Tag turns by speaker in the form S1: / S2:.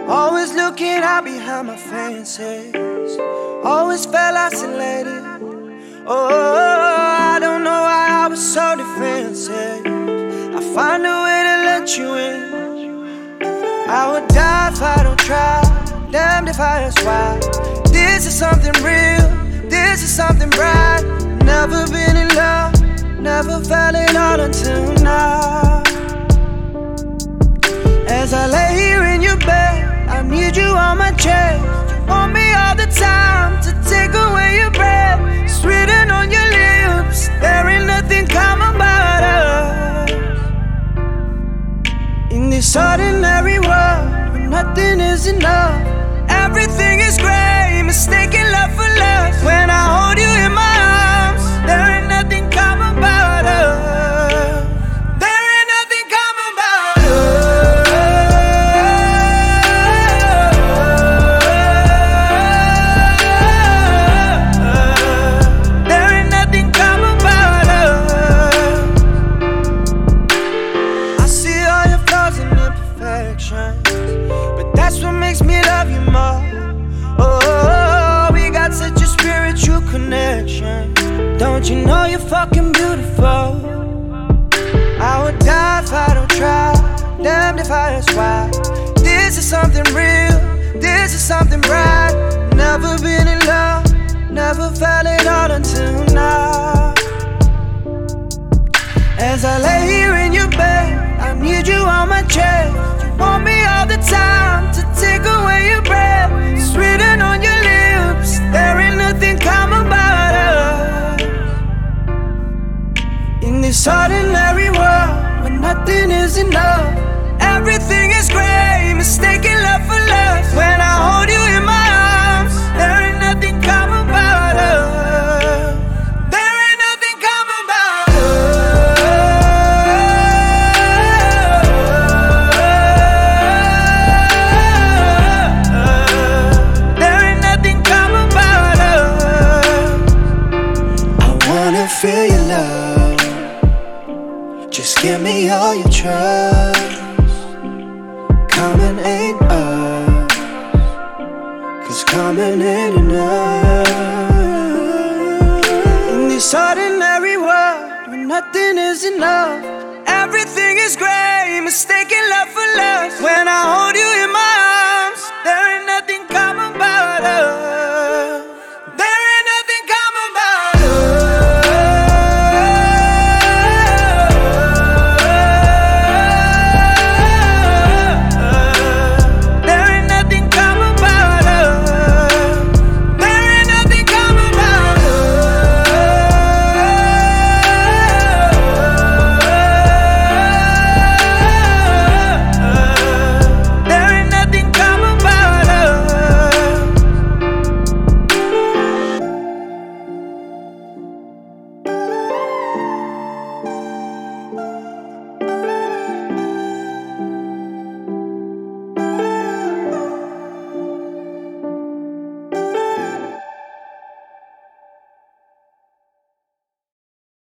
S1: Always looking out behind my fancies. Always felt isolated. Oh, I don't know why I was so defensive. I find a way to let you in. I would die if I don't try. Damned if I ask why. This is something real. This is something bright. Never been in love. Never felt it all until now. As I lay here in your bed, I need you on my chest. You want me all the time to take away your breath. It's written on your lips, there ain't nothing common about us. In this ordinary world, where nothing is enough, everything is gray, mistaking love for lust. When I hold you in my arms, there ain't nothing common about us. There ain't nothing common about us. There ain't nothing common about us. I see all your flaws and imperfections, but that's what makes me love you more. Oh, we got such a spiritual connection. Don't you know you're fucking beautiful? I would die if I don't try. Damned if I ask why. This is something real. This is something bright. Never been in love. Never felt it all until now. As I lay here in your bed, I need you on my chest. You want me all the time to take away your breath. It's written on your lips, there ain't nothing common about us. In this ordinary world, where nothing is enough, everything is gray, mistaking love for lust. When I hold you in my arms, there ain't nothing common about us. There ain't nothing common about us. There ain't nothing common about us. I wanna feel your love. Just give me all your trust. Common ain't us, 'cause common ain't enough. In this ordinary world, where nothing is enough, everything is gray, mistaking love for lust. When I hold you in my